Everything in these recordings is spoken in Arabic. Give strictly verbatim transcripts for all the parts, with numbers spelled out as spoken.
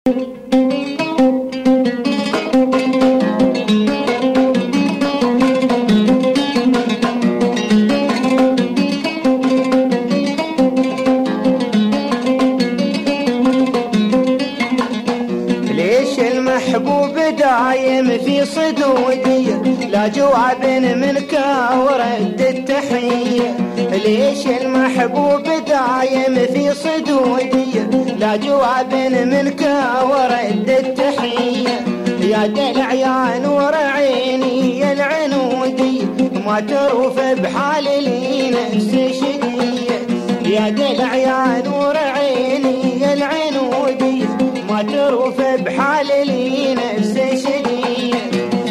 ليش المحبوب دايم في صدودي لا جواب منك ورد التحية؟ ليش المحبوب دايم في صدودي لا جواب منك ورد التحية؟ يا دلع يا نور عيني يا العنودي ما تروف بحال لي نفس شقية. يا دلع يا نور عيني يا العنودي ما تروف بحال لي نفس شقية.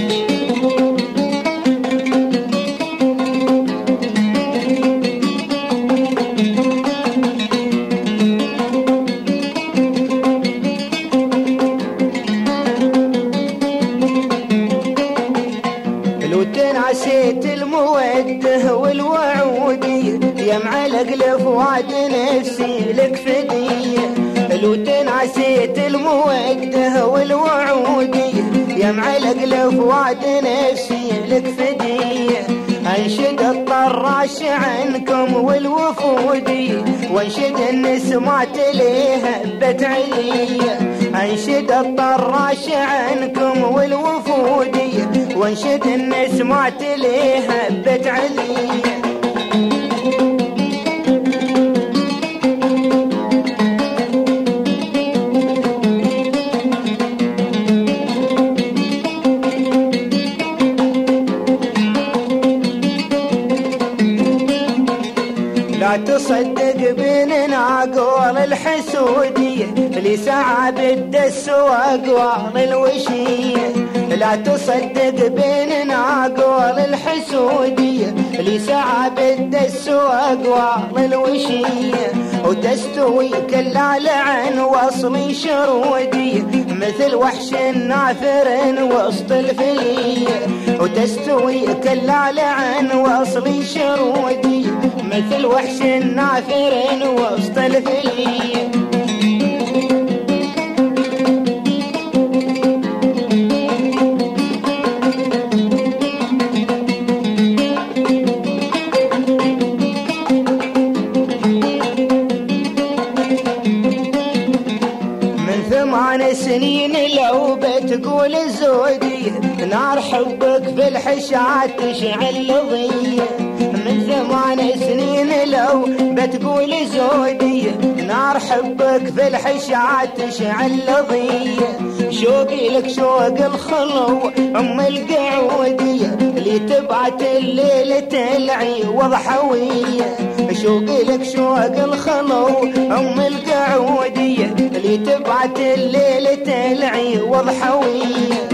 لو تنعسيت المودة والوعودية يا معلق لفؤاد نفسي لك فدية. لو تنعسيت المودة والوعودية يا معلق لفؤاد نفسي لك فدية. انشد الطراش عنكم والوفودية وانشد النسمات ليها هبت عليا. انشد الطراش عنكم والوفودية وانشد النسمات ليها هبت عليا. لا تصدق بيننا قول الحسودية اللي سعى بالدس واقوال الوشية. لا تصدق بيننا قول الحسودية اللي سعى بالدس واقوال الوشية. وتستوي كلال عن وصل شرودية مثل وحش نافر وسط الفلية. وتستوي كلال عن وصل شرودية مثل وحش نافر وسط الفلية. ثمان سنين لو بتقول زودي نار حبك في الحشات تشعل ضية. من ثمان سنين لو بتقول زودي نار حبك في الحشات تشعل ضية. شوقي لك شوق الخلو ام القعودية اللي تبعت الليل تلعي وضحوية. شوقي لك شوق الخلو ام القعودية اللي تبعت الليل تلعي وضحوية.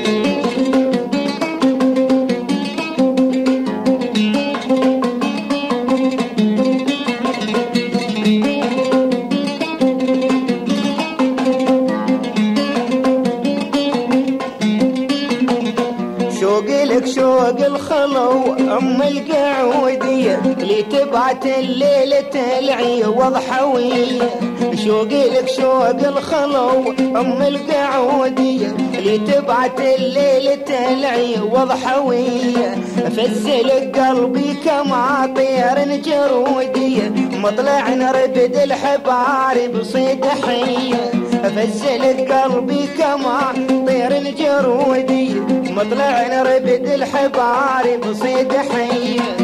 شوقي لك شوق الخلو ام القعودية اللي تبعت الليل تلعي وضحوية. شوقي لك شوق الخلو ام القعودية اللي تبعت الليل تلعي وضحوية. فزلك قلبي كما طير جرودية مطلع نربد الحبار بصيد حية. فزلك قلبي كما طير جرودية مطلع نربد الحبار بصيد حية.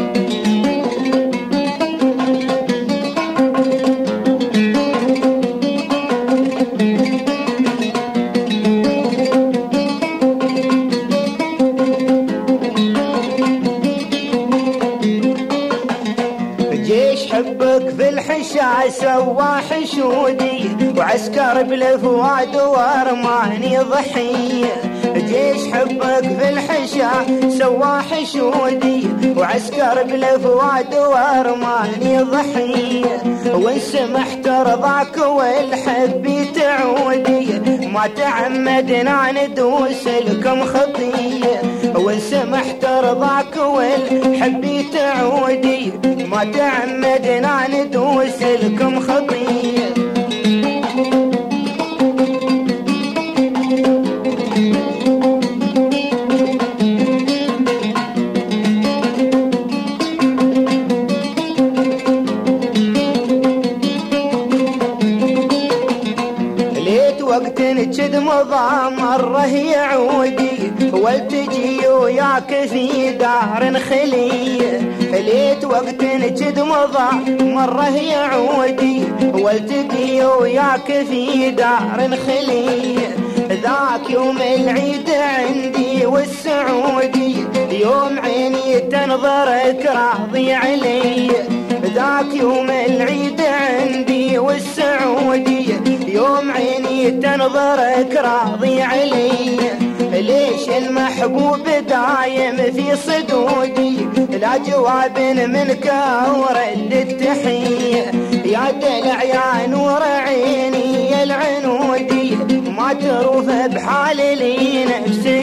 جيش حبك في الحشا سوا حشودي وعسكر بالفؤاد وارماني ضحية. جيش حبك في الحشا سوا حشودي وعسكر بالفؤاد وارماني ضحية. وان سمحت رضاك والحب تعودي ما تعمدنا ندوس لكم خطية. وان سمحت رضاك والحب تعودي ما تعمدنا ندوس لكم خطية. وقت جد مضى مره يعودي والتجي وياك في دار خلي ليت وقت جد مضى مره يعودي والتقي وياك في دار خلي ذاك يوم العيد عندي والسعودي يوم عيني تنظرك راضي علي ذاك يوم العيد عندي والسعودي يوم عيني تنظرك راضي علي ليش المحبوب دايم في صدودي لا جواب منك ورد التحية يا دلع يا نور عيني العنودي ما تروف بحال لي نفسي